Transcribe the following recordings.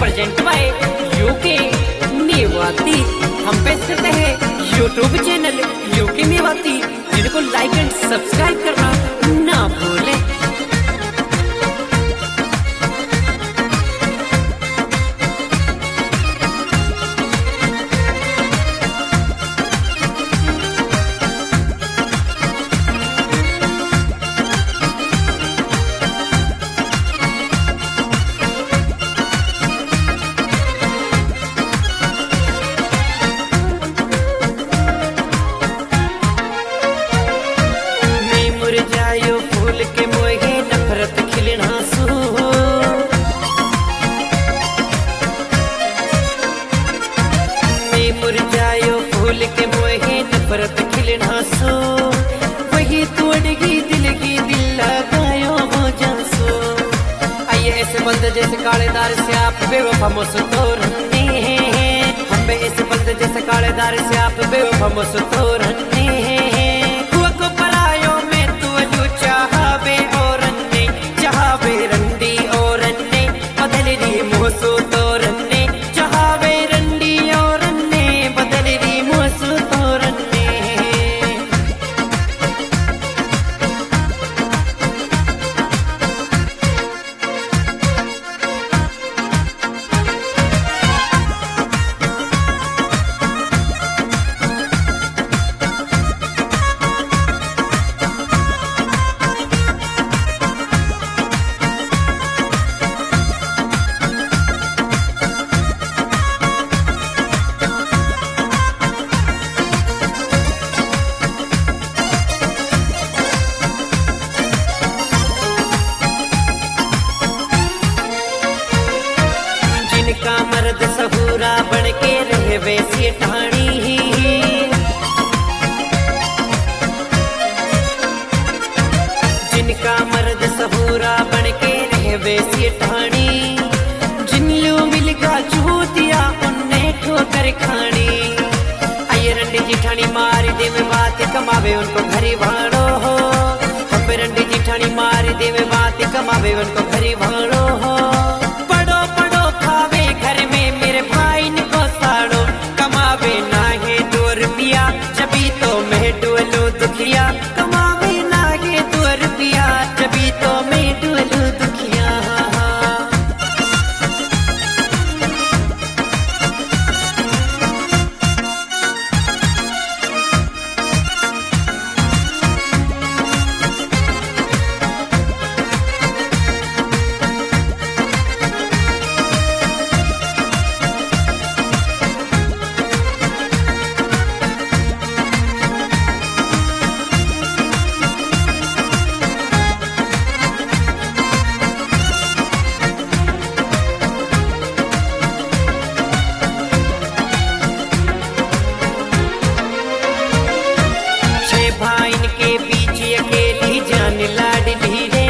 Present by UK Mewati. हम पेश करते हैं यूट्यूब चैनल यूके मेवाती, जिनको लाइक एंड सब्सक्राइब करना ना भूलें। के मोहे नफरत खिलना सू मैं मुरझायो फूल के मोहे नफरत खिलना सू, वही तोड़गी दिल की दिल लगायो हो जासो। आइए ऐसे बंद जैसे कालेदार से आप बेवफा मुस्तोरने, हम बे ऐसे बंद जैसे कालेदार से आप बेवफा मुस्तोरने। जिनका मर्द सहूरा बन के रहे वैसी ठाणी, जिनका मर्द सहूरा बन के रहे वैसी ठाणी। जिनलू मिलगा चूतिया उनने ठोकर खानी। आइए रंडी जिठानी मारी दे में बात कमावे उनको घरी भाड़ो हो। हम रंडी जिठानी मारी दे में बात कमावे उनको घरी भाड़ो हो। जबी तो मैं डुअलू दुखिया कमावे नागे 2 रुपया, जबी तो मैं डुअलू दुखिया। भाइन के बीच अकेली जान लाडली रे,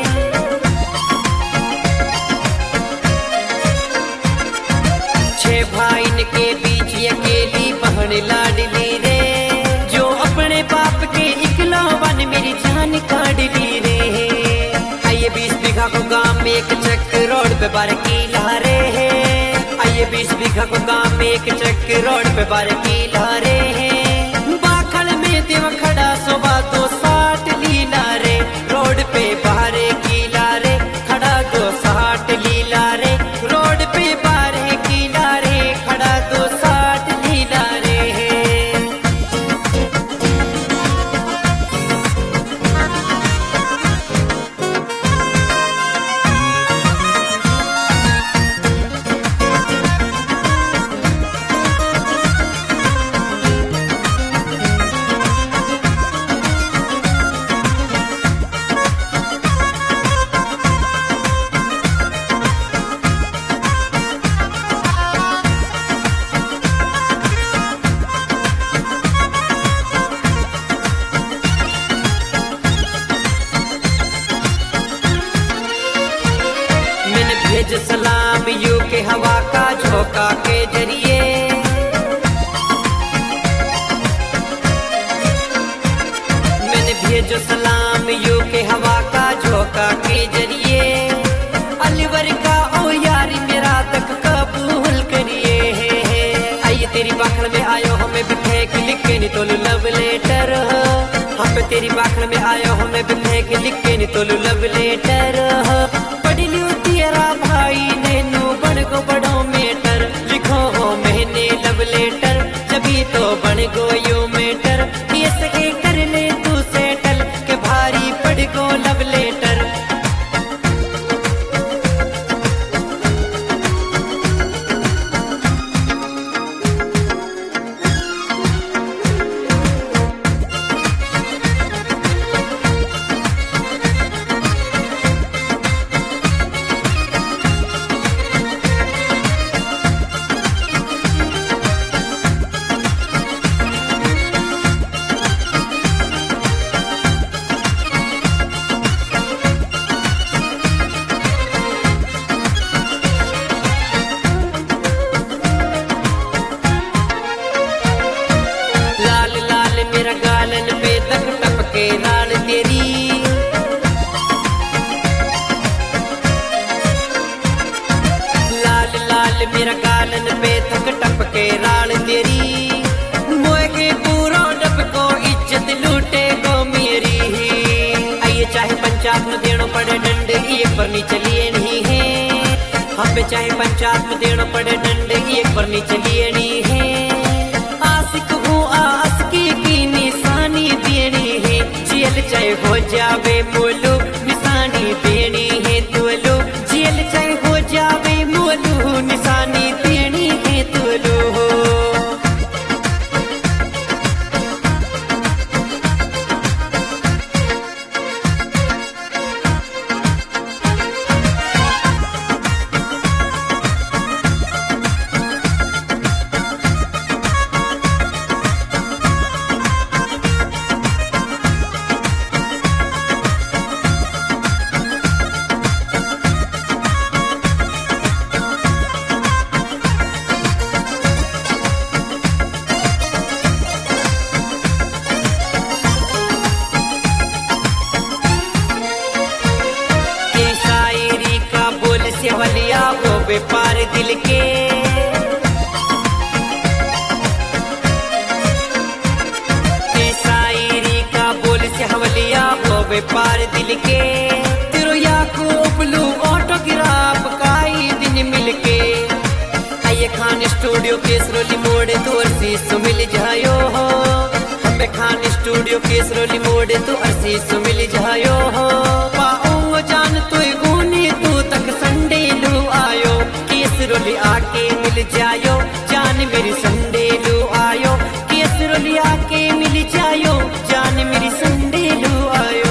छह भाइन के बीच अकेली बहन लाडली रे। जो अपने बाप के इकलौवन मेरी जान काटली रे। आइए 20 बीघा को गांव में एक चक रोड पे बार की लहरे है। आइए 20 बीघा को गांव में एक चक रोड पे बार की लहरे है। देव खड़ा सोबा 260 लीला रे, रोड पे बाहरे कीला रे, खड़ा 260 लीला रे, रोड पे बाहरे कीला रे, खड़ा 260 लीला रे। भेज सलाम यू के हवा का झोंका के जरिए, मैंने भेजो सलाम यू के हवा का झोंका के जरिए। अलवर का ओ यारी मेरा तक तेरी बाखड़ में आया हूँ मैं बिल्ले के लिख के नहीं तो लव लेटर पढ़ लियो तेरा भाई ने नू बन को बड़ो मेटर लिखो हो मैंने लव लेटर जभी तो बन गो यो मेटर ये सके कर ले तू सेटल के भारी पड़ गो लव लेटर। मेरा गालन पे तक टपके राल तेरी लाल लाल मेरा गालन पे तक टपके राल तेरी मोए के पूरा डब को इज्जत लूटे को मेरी आइए चाहे पंचायत में देना पड़े डंडे एक पर नी चलिए नहीं है हम पे चाहे पंचायत में देना पड़े डंडे एक पर नी चलिए नहीं है आशिक हूँ आशिकी की निशानी देनी है जेल चाहे हो जावे मोलू निशानी देनी है तोलू जेल चाहे हो जावे मोलू निशानी देनी है तोलू। सेवलिया वो व्यापार दिल के शायरी का बोल से हवलिया वो व्यापार दिल के तेरो याकूब लू ऑटोग्राफ काई दिन मिलके आइए खान स्टूडियो केसरोली मोड़े तो अर्सी मिल जायो हो हमें खान स्टूडियो केसरोली मोड़े तो अर्सी मिल जायो हो पाऊंगा जान तू गुनी तू तक संडे लू आयो केसरोली आके मिल जायो जान मेरी संडे लू आयो केसरोली आके मिल जायो जान मेरी संडे लू आयो।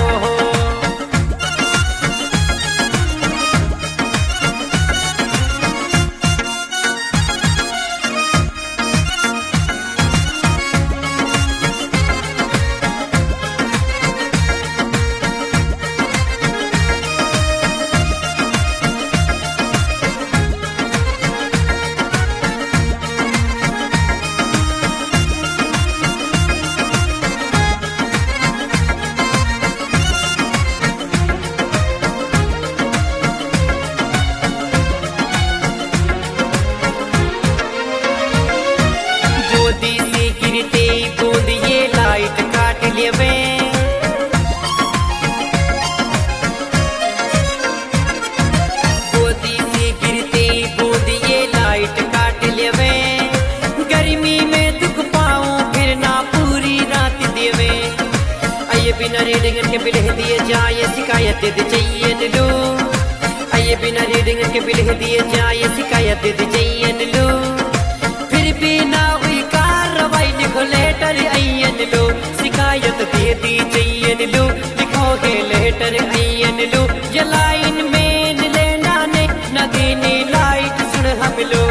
बिना रीडिंग के बिल दिए जाए शिकायत दे चाहिए लो आइए बिना रीडिंग के बिल दिए जाए शिकायत दे चाहिए लो फिर भी ना हुई कार्रवाई लिखो लेटर आइयन लो शिकायत दे दी चाहिए लो लिखोगे लेटर आइयन लो ये लाइन में लेना ने न देने लाइट सुन हम लो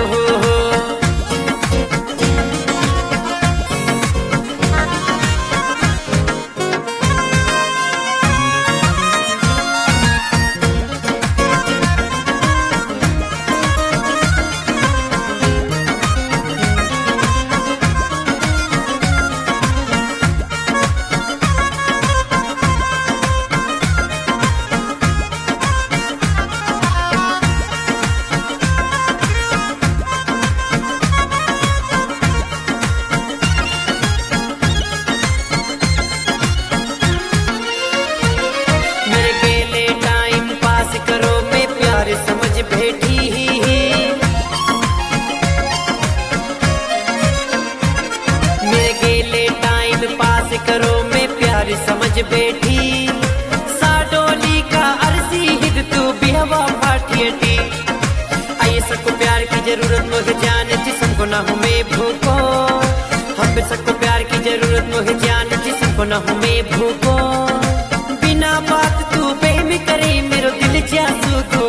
जरूरत मुझे जान जिस्म को ना हूँ मैं भूखो। हम पे सबको प्यार की जरूरत मुझे जान जिस्म को ना हूँ मैं भूखो। बिना बात तू बेहमी करे मेरो दिल जासू